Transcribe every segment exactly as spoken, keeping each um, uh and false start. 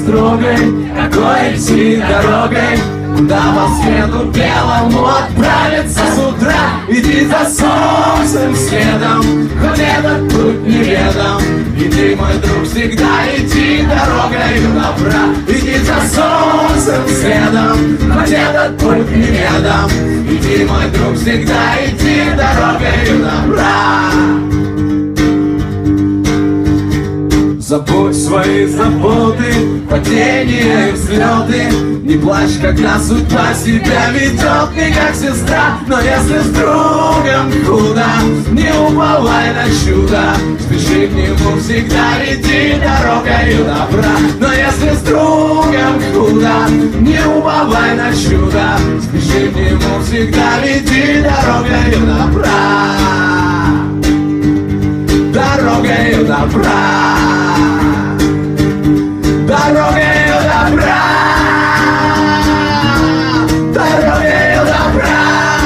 строгой, какой идти дорогой, куда по свету белому отправиться с утра. Иди за солнцем следом, хоть этот путь неведом. Иди, мой друг, всегда иди дорогою добра. Иди за солнцем следом, хоть этот путь неведом. Иди, мой друг, всегда иди дорогою добра. Забудь свои заботы, падения и взлеты. Не плачь, когда судьба себя ведет не как сестра. Но если с другом худо, не уповай на чудо. Спеши к нему, всегда иди дорогою добра. Но если с другом худо, не уповай на чудо. Спеши к нему, всегда иди дорогою добра. Дорогою добра. Дорогою добра. Дорогою добра.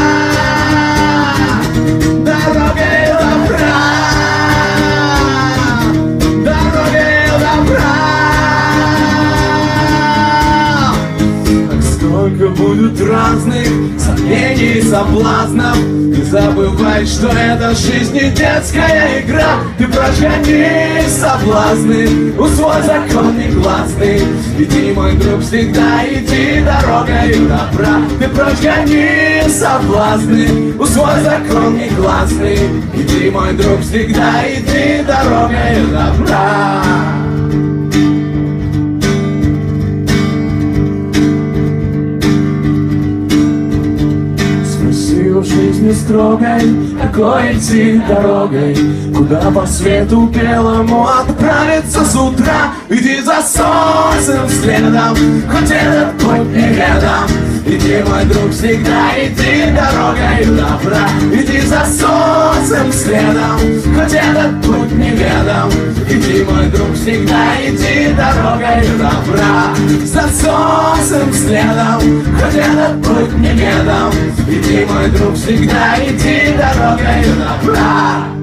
Дорогою добра. Дорогою добра. Так сколько будет разных сомнений и соблазнов. Не забывай, что это жизнь не детская игра. Ты прогони соблазны, усвой закон негласный. Иди, мой друг, всегда иди дорогою добра. Ты прогони соблазны, усвой закон негласный. Иди, мой друг, всегда иди дорогою добра. В жизни строгой, какой идти дорогой, куда по свету белому отправиться с утра. Иди за солнцем следом, хоть этот путь неведом. Иди, мой друг, всегда иди дорогою добра. Иди за солнцем следом, хоть этот путь неведом. Иди, мой друг, всегда иди дорогою добра. За солнцем следом, хоть этот путь неведом. Иди, мой друг, всегда иди дорогою добра.